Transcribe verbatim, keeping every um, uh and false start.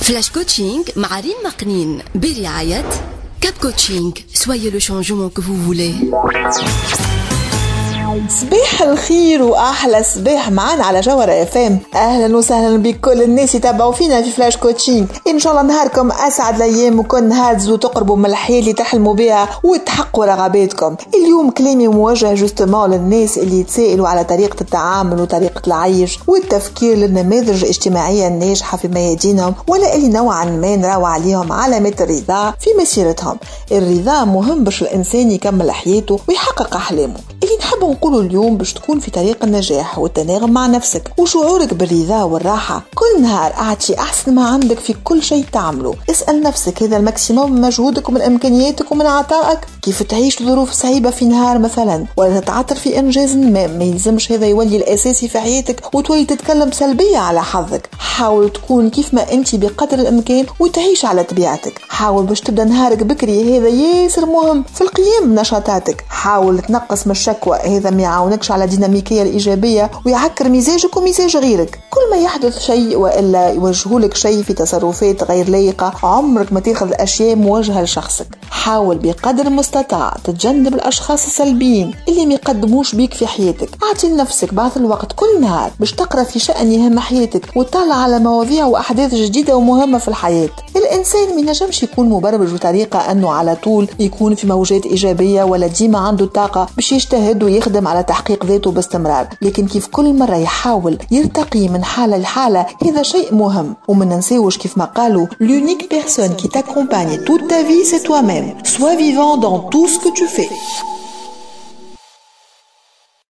فلاش كوتشينغ مع ريم مقنين برعاية كاب كوتشينغ. Soyez le changement que vous voulez. صباح الخير واحلى صباح معانا على جوهرة اف ام. اهلا وسهلا بكل الناس يتابعوا فينا في فلاش كوتشينغ. ان شاء الله نهاركم اسعد الايام وكل نهار تزو تقربوا من الحياه اللي تحلموا بها وتحققوا رغباتكم. اليوم كلامي موجه جوستومون للناس اللي يتسائلوا على طريقه التعامل وطريقه العيش والتفكير للنماذج الاجتماعيه الناجحه في ميادينهم، ولا اللي نوعا ما نراو عليهم علامات الرضا في مسيرتهم. الرضا مهم باش الانسان يكمل حياته ويحقق احلامه. اللي نحب نقوله اليوم باش تكون في طريق النجاح والتناغم مع نفسك وشعورك بالرضا والراحة. كل نهار اعطي احسن ما عندك في كل شيء تعمله. اسأل نفسك هذا الماكسيموم من مجهودك ومن امكانياتك ومن عطائك؟ كيف تعيش ظروف صعيبة في نهار مثلا ولا تتعثر في انجاز ما ما يلزمش هذا يولي الاساسي في حياتك وتولي تتكلم سلبية على حظك. حاول تكون كيف ما انت بقدر الامكان وتعيش على طبيعتك. حاول باش تبدا نهارك بكري، هذا ياسر مهم في القيام بنشاطاتك. حاول تنقص من الشكوى، هذا ما يعاونكش على الديناميكية الإيجابية ويعكر مزاجك ومزاج غيرك. كل ما يحدث شيء وإلا يوجهولك شيء في تصرفات غير لائقة، عمرك ما تاخذ الأشياء موجهة لشخصك. حاول بقدر المستطاع تتجنب الأشخاص السلبيين اللي ما يقدموش بيك في حياتك. أعطي لنفسك بعض الوقت كل نهار باش تقرأ في شأن يهم حياتك وتطلع على مواضيع وأحداث جديدة ومهمة في الحياة. الإنسان ما ينجمش يكون مبرمج بطريقة أنه على طول يكون في موجات إيجابية ولا ديما عنده طاقة باش يجتهد ويخدم على تحقيق ذاته باستمرار، لكن كيف كل مرة يحاول يرتقي من حالة لحالة، هذا شيء مهم. وما ننساوش كيف ما قالوا l'unique personne qui t'accompagne toute ta vie c'est toi-même. Sois vivant dans tout ce que tu fais.